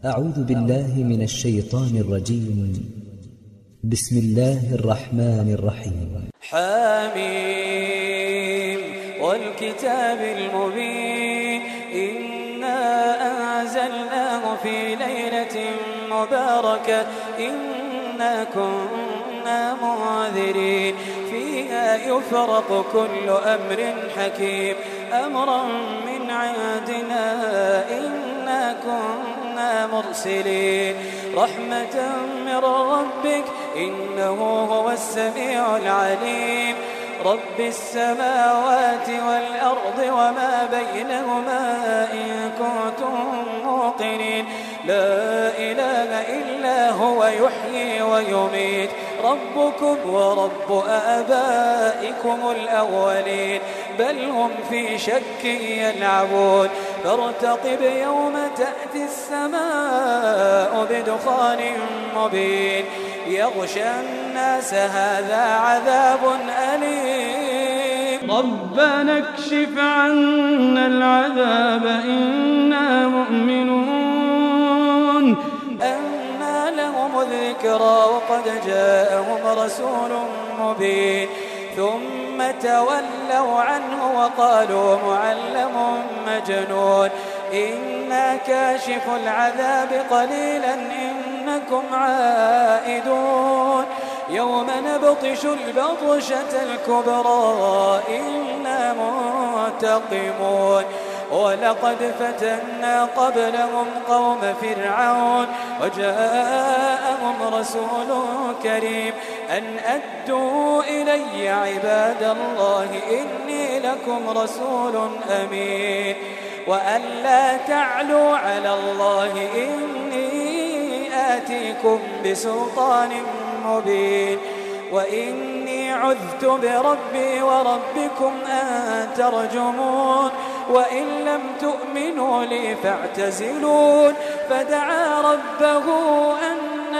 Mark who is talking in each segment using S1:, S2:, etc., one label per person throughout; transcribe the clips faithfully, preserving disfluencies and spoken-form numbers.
S1: أعوذ بالله من الشيطان الرجيم. بسم الله الرحمن الرحيم.
S2: حميم والكتاب المبين إنا أنزلناه في ليلة مباركة إنا كنا منذرين فيها يفرق كل أمر حكيم أمرا من عندنا إنا كنا مرسلين رحمة من ربك إنه هو السميع العليم رب السماوات والأرض وما بينهما إن كنتم موقنين لا إله إلا هو يحيي ويميت ربكم ورب آبائكم الأولين بل هم في شك يلعبون فارتقب يوم تأتي السماء بدخان مبين يغشى الناس هذا عذاب أليم
S3: ربنا اكشف عنا العذاب إنا مؤمنون
S2: أنى لهم الذكرى وقد جاءهم رسول مبين ثم تولوا عنه وقالوا معلم مجنون إنا كاشف العذاب قليلا إنكم عائدون يوم نبطش البطشة الكبرى إنا منتقمون ولقد فتنا قبلهم قوم فرعون وجاءهم رسول كريم أن أدوا إلي عباد الله إني لكم رسول أمين وأن لا تعلوا على الله إني آتيكم بسلطان مبين وإني عذت بربي وربكم أن ترجمون وإن لم تؤمنوا لي فاعتزلون فدعا ربه أن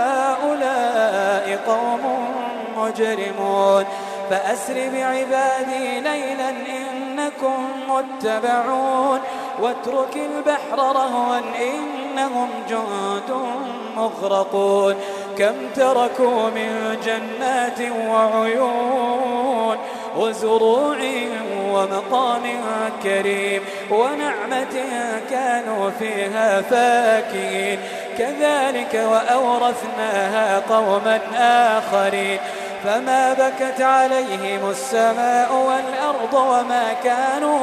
S2: هؤلاء قوم مجرمون فأسر بعبادي ليلا إنكم متبعون واترك البحر رهوا إنهم جند مغرقون كم تركوا من جنات وعيون وزروع ومقام كريم ونعمة كانوا فيها فاكهين كذلك وأورثناها قوما آخرين فما بكت عليهم السماء والأرض وما كانوا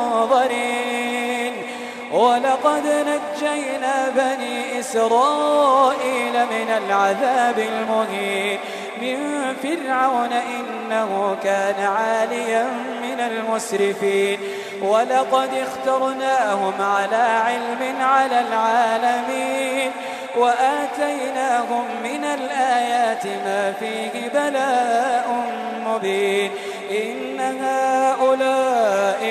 S2: منظرين ولقد نجينا بني إسرائيل من العذاب المهين من فرعون إنه كان عاليا من المسرفين ولقد اخترناهم على علم على العالمين وآتيناهم من الآيات ما فيه بلاء مبين إن هؤلاء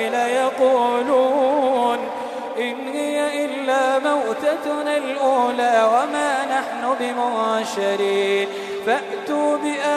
S2: ليقولون إن هي إلا موتتنا الأولى وما نحن بمنشرين فأتوا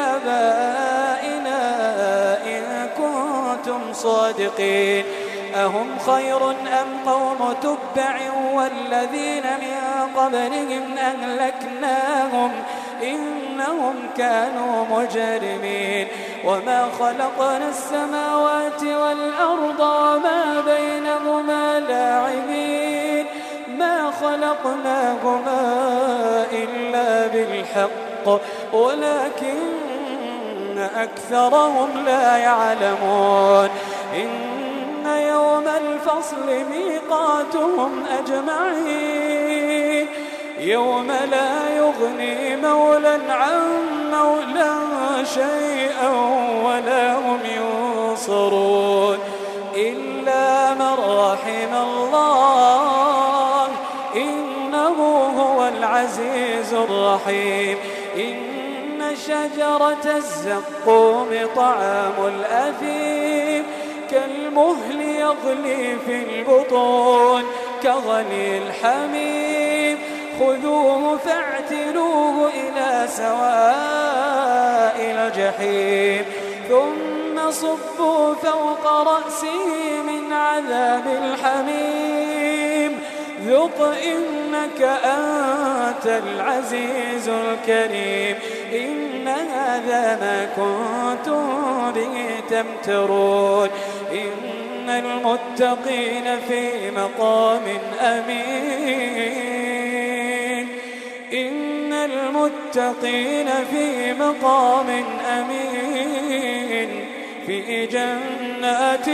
S2: بآبائنا إن كنتم صادقين أهم خير أم قوم تبع والذين من قبلهم أهلكناهم إنهم كانوا مجرمين وما خلقنا السماوات والأرض وما بينهما لاعبين ما خلقناهما إلا بالحق ولكن أكثرهم لا يعلمون إن يوم الفصل ميقاتهم أجمعين يوم لا يغني مولى عن مولى شيئا ولا هم ينصرون إلا من رحم الله إنه هو العزيز الرحيم إن شجرة الزقوم طعام الأثيم كالمهل يغلي في البطون كغلي الحميم خذوه فاعتلوه إلى سواء الجحيم ثم صبوا فوق رأسه من عذاب الحميم ذق إنك أنت العزيز الكريم إن هذا ما كنتم به تمترون إن المتقين في مقام أمين إن المتقين في مقام أمين في جنات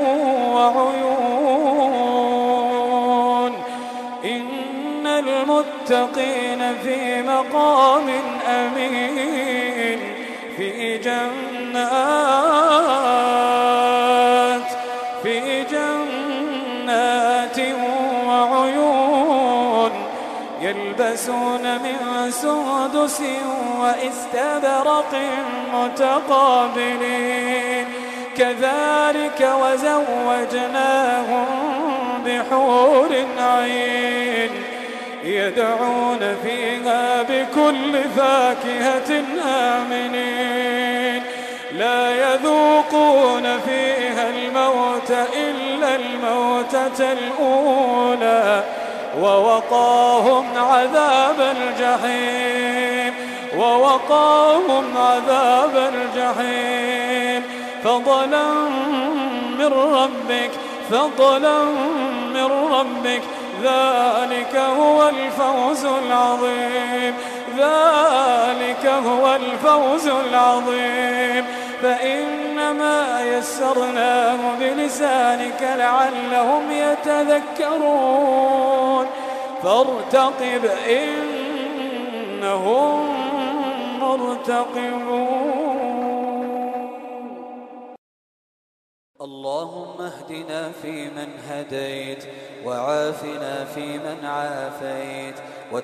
S2: وعيون إن المتقين في مقام أمين في جنات في جنات وعيون يلبسون من سندس واستبرق متقابلين كذلك وزوجناهم بحور عين يدعون فيها بكل فاكهة آمنين لا يذوقون فيها الموت إلا الموتة الأولى ووقاهم عذاب الجحيم ووقاهم عذاب الجحيم فضلا من ربك فضلا من ربك ذلك هو الفوز العظيم ذلك هو الفوز العظيم فإنما يسرناه بلسانك لعلهم يتذكرون فارتقب إنهم مرتقبون اللهم اهدنا فيمن هديت وعافنا فيمن عافيت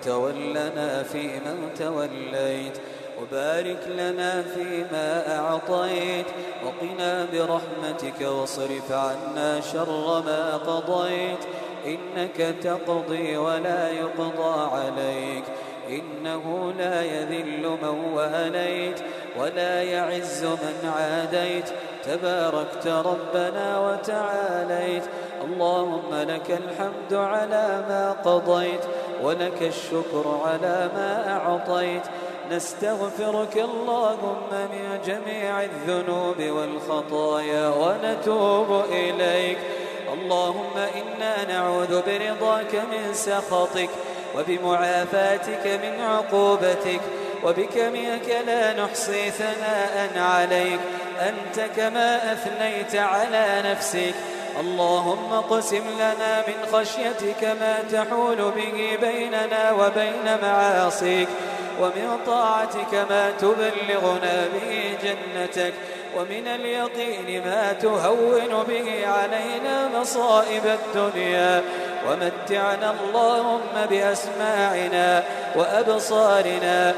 S2: وتولنا فيمن توليت وبارك لنا فيما أعطيت وقنا برحمتك واصرف عنا شر ما قضيت إنك تقضي ولا يقضى عليك إنه لا يذل من واليت ولا يعز من عاديت تباركت ربنا وتعاليت اللهم لك الحمد على ما قضيت ولك الشكر على ما أعطيت نستغفرك اللهم من جميع الذنوب والخطايا ونتوب إليك اللهم إنا نعوذ برضاك من سخطك وبمعافاتك من عقوبتك وبك منك لا نحصي ثناء عليك أنت كما أثنيت على نفسك اللهم اقسم لنا من خشيتك ما تحول به بيننا وبين معاصيك ومن طاعتك ما تبلغنا به جنتك ومن اليقين ما تهون به علينا مصائب الدنيا ومتعنا اللهم بأسماعنا وأبصارنا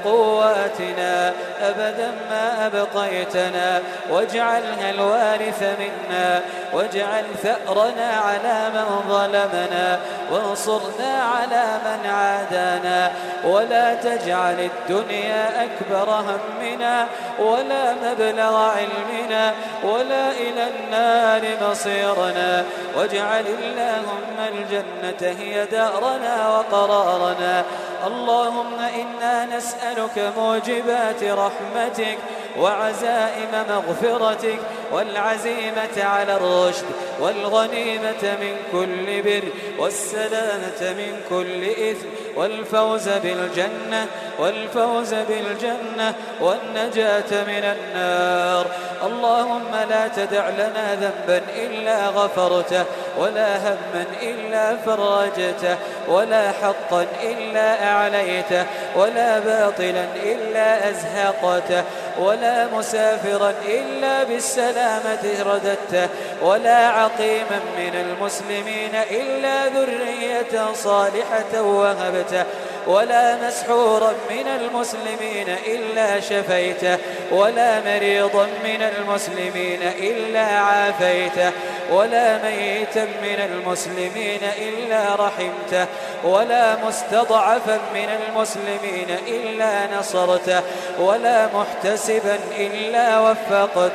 S2: وقواتنا أبدا ما أبقيتنا واجعلها الوارث منا واجعل ثأرنا على من ظلمنا وانصرنا على من عادانا ولا تجعل الدنيا أكبر همنا ولا مبلغ علمنا ولا إلى النار مصيرنا واجعل اللهم الجنة هي دارنا وقرارنا اللهم إنا نسألك موجبات رحمتك وعزائم مغفرتك والعزيمة على الرشد والغنيمة من كل بر والسلامة من كل إثم والفوز بالجنة والفوز بالجنة والنجاة من النار اللهم لا تدع لنا ذنبا إلا غفرته ولا هما إلا فرجته ولا حقا إلا أعليته ولا باطلا إلا أزهقته ولا مسافرا إلا بالسلامة رددته ولا عقيما من المسلمين إلا ذرية صالحة وهبته ولا مسحورا من المسلمين إلا شفيته ولا مريضا من المسلمين إلا عافيته ولا ميتا من المسلمين إلا رحمته ولا مستضعفا من المسلمين إلا نصرته ولا محتسبا إلا وفقته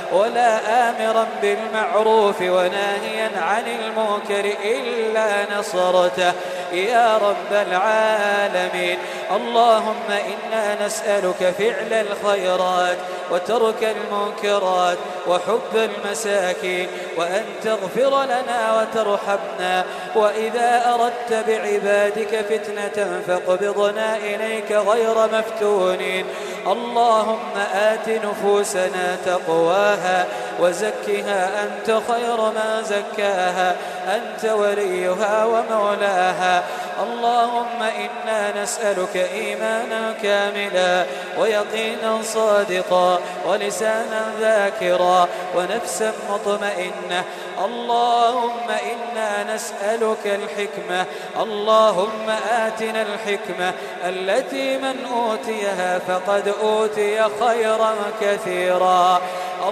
S2: ولا آمرا بالمعروف وناهيا عن المنكر إلا نصرته يا رب العالمين. اللهم إنا نسألك فعل الخيرات وترك المنكرات وحب المساكين، وأن تغفر لنا وترحمنا، وإذا أردت بعبادك فتنة فاقبضنا إليك غير مفتونين. اللهم آت نفوسنا تقواها وزكها أنت خير من زكاها، أنت وليها ومولاها. اللهم إنا نسألك إيمانا كاملا ويقينا صادقا ولسانا ذاكرا ونفسا مطمئنة. اللهم إنا نسألك الحكمة، اللهم آتنا الحكمة التي من أوتيها فقد أوتي خيرا كثيرا.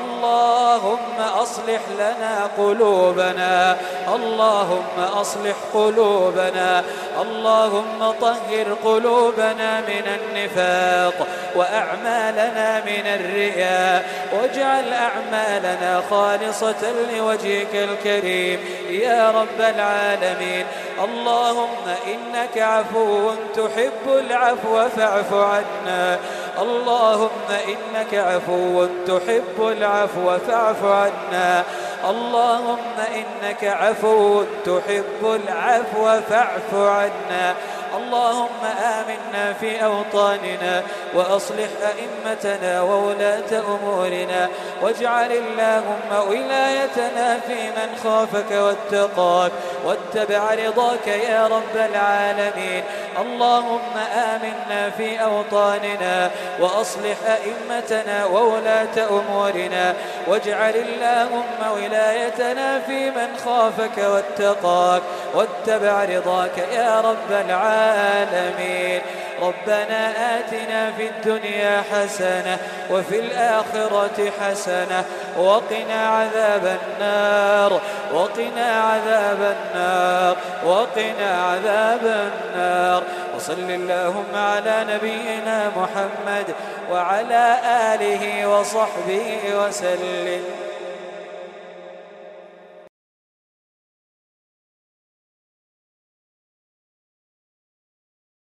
S2: اللهم أصلح لنا قلوبنا، اللهم أصلح قلوبنا، اللهم طهر قلوبنا من النفاق وأعمالنا من الرياء، واجعل أعمالنا خالصة لوجهك الكريم يا رب العالمين. اللهم إنك عفو تحب العفو فاعف عنا، اللهم إنك عفو تحب العفو فاعف عنا، اللهم إنك عفو تحب العفو فاعف عنا. اللهم آمنا في أوطاننا وأصلح أئمتنا وولاة أمورنا، واجعل اللهم ولايتنا في من خافك واتقاك واتبع رضاك يا رب العالمين. اللهم آمنا في أوطاننا وأصلح أئمتنا وولاة أمورنا، واجعل اللهم ولايتنا في من خافك واتقاك واتبع رضاك يا رب العالمين. ربنا آتنا في الدنيا حسنة وفي الآخرة حسنة وقنا عذاب النار، وقنا عذاب النار، وقنا عذاب النار. وصل اللهم على نبينا محمد وعلى آله وصحبه وسلم.